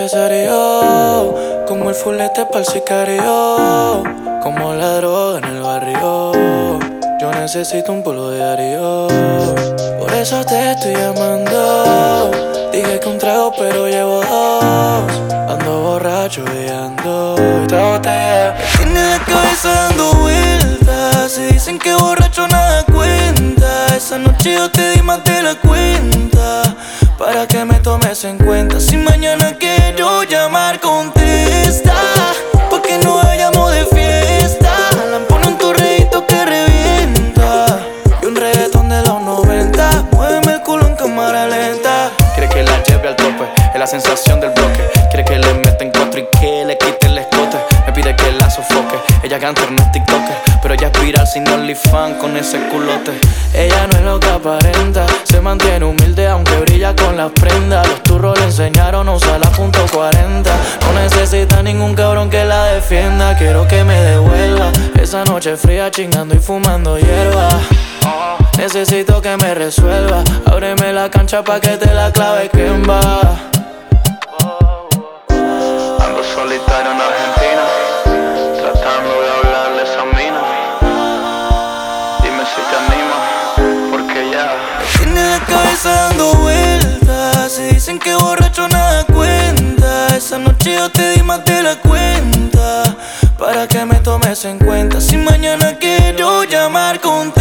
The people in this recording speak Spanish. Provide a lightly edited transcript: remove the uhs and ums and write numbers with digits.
serio, como el fulete pa'l sicario, como la droga en el barrio. Yo necesito un polvo diario, por eso te estoy llamando. Dije que un trago pero llevo dos. Ando borracho y ando esta botella me tiene la cabeza dando vueltas. Si dicen que borracho nada cuenta, esa noche yo te di más de la cuenta, para que me tomes en cuenta. Si mañana quiero llamar, contesta, pa' que no vayamos de fiesta. La pone un torreíto que revienta y un reggaetón de los 90. Muéveme el culo en cámara lenta. Quiere que la lleve al tope, es la sensación del bloque. Quiere que le meta en cuatro y que le quite el escote. Me pide que la sofoque, ella canta no es tiktoker, pero ella es viral sin OnlyFans con ese culote. Ella no es lo que aparenta, se mantiene humilde aunque brilla con las prendas. Los turros le enseñaron a usar la .40. No necesita ningún cabrón que la defienda. Quiero que me devuelva esa noche fría chingando y fumando hierba. Necesito que me resuelva, ábreme la cancha pa' que te la clave quien va. Ando solitario en Argentina, tratando de hablarle a esa mina. Dime si te anima, porque ya Tiene la cabeza dando vueltas. Si dicen que borracho nada cuenta, esa noche yo te di más de la cuenta, para que me tomes en cuenta. Si mañana quiero llamar,